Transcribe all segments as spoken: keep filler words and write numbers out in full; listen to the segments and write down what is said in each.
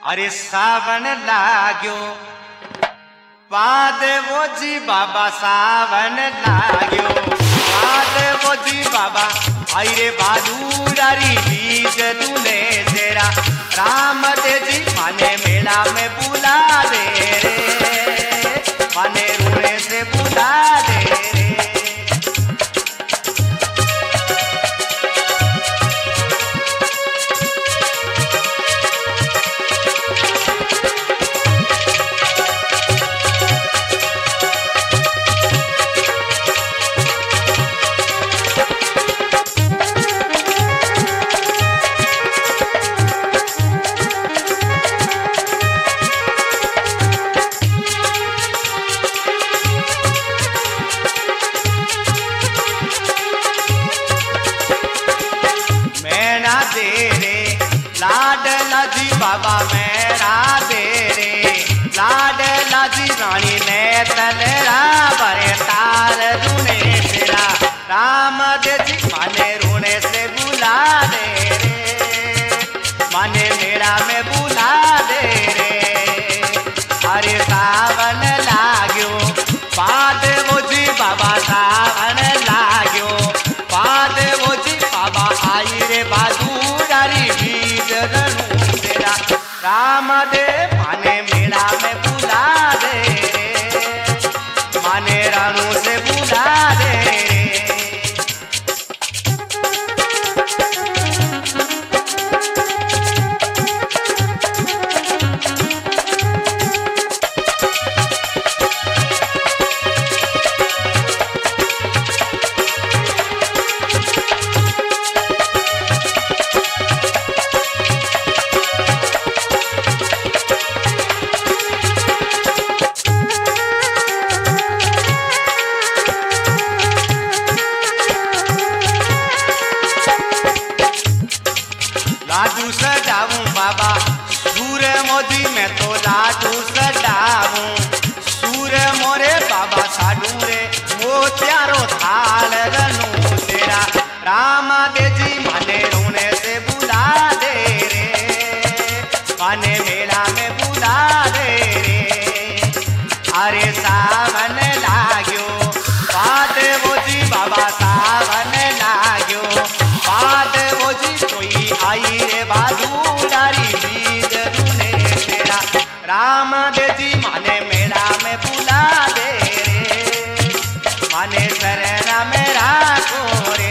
अरे सावन लाग्यो बाद वो जी बाबा सावन लाग्यो बाद वो जी बाबा आई रे बालूरारी बीज दूल्हे तेरा राम दे जी माने मेला में बुला दे रे माने रूड़े से बुला दे रे। लाडला जी बाबा मेरा दे रे लाडला जी रानी ने तलरा बरे तार रूने तेरा राम दे जी माने रूने से बुला दे रे माने मेरा में बुला दे रे। अरे सावन लाग्यो बाद वो जी बाबा सावन लाग्यो बाद वो जी बाबा आई रे बालूरारी बीज तेरा राम दे माने मेला में बुला दे माने रानू से बुला दे। लाडू सजाऊं बाबा सूर मोदी में तो लाडू सजाऊं सूर मोरे बाबा साडू रे मोत्यारो थाल रनू तेरा राम दे जी माने रोने से बुला दे रे माने मेला में बुला दे रे। अरे सावन लाग्यो बाद वो जी बाबा सावन लाग्यो बाद वो जी कोई आई रे बालूरारी बीज दूल्हे तेरा राम दे जी माने मेला में बुला दे रे माने शरण मेरा कोरे।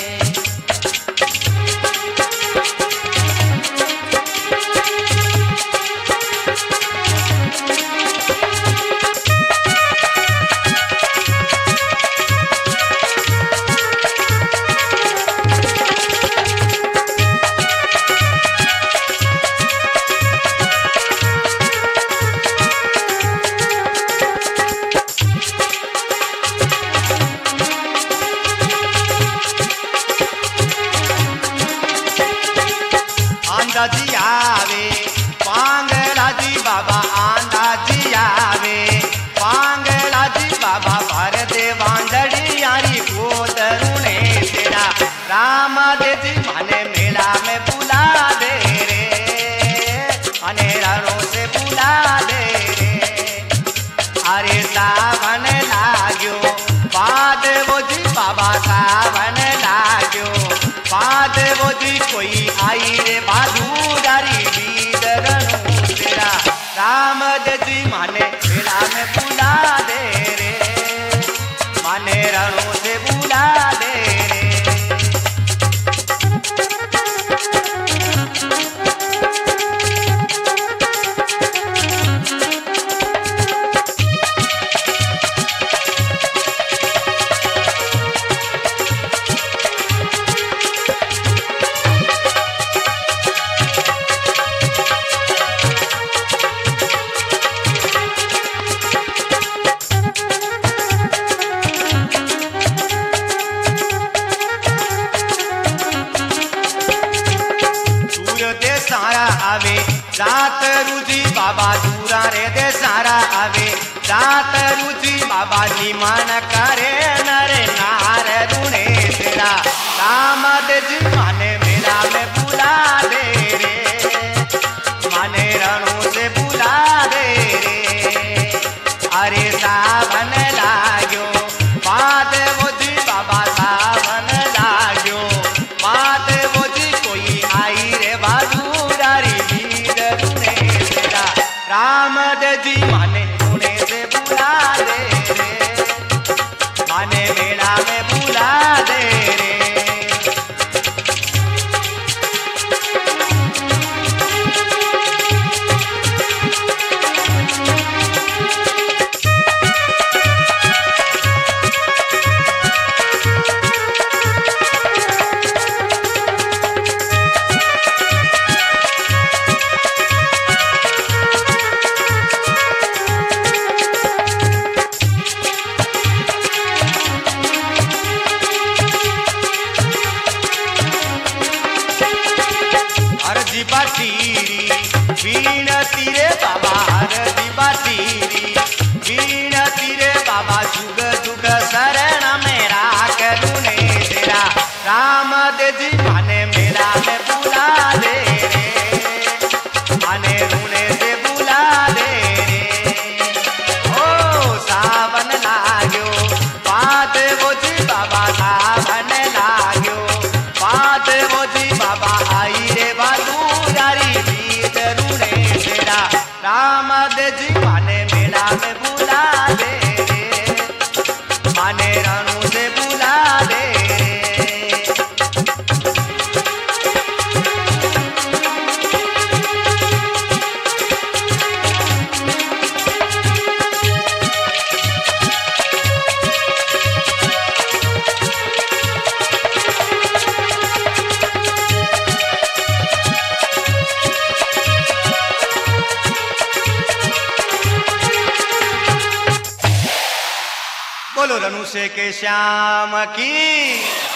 आंधा जी आवे पांगला जी बाबा आंधा जी आवे पांगला जी बाबा भर दे वांदड़ी यारी गोद रूने तेरा राम दे जी माने मेला में बुला दे रे माने रानों से बुला दे रे। अरे सावन लाग्यो बाद वो जी बाबा सावन लाग्यो बाद वो जी कोई आई रे बालूरारी बीज रनू तेरा राम दे जी माने मेला में बुला दे रे माने रणों से बुला दे रे। आवे रात रुजी बाबा दूरा रे दे सारा आवे रात रुजी बाबा निमान करे नरे नार रूने तेरा राम दे जी माने मेला में बुला दे रे माने रणु से बुला दे रे। अरे सावन लाग्यो बात वो जी बाबा सावन लाग्यो बात वो जी कोई आई रे बादुरारी वीर रुने तेरा राम दे जी माने रुने से बुला दे रे माने मेला में बुला दे रे। हरदी बातीरी वीण तीरे बाबा हरदी बातीरी वीण तीरे बाबा जुग जुग शरण मेरा करुणे तेरा राम दे जी माने मेला में बुला दे रे माने रुने से बुला दे रे। ओ सावन लाग्यो बात वो जी बाबा सावन लाग्यो बात वो जी बाबा आई रे बादुरारी वीर रुने तेरा राम दे जी माने मेला में बुला दे रे माने रणु से बुला दे रे। बोलो रणु से के श्याम की।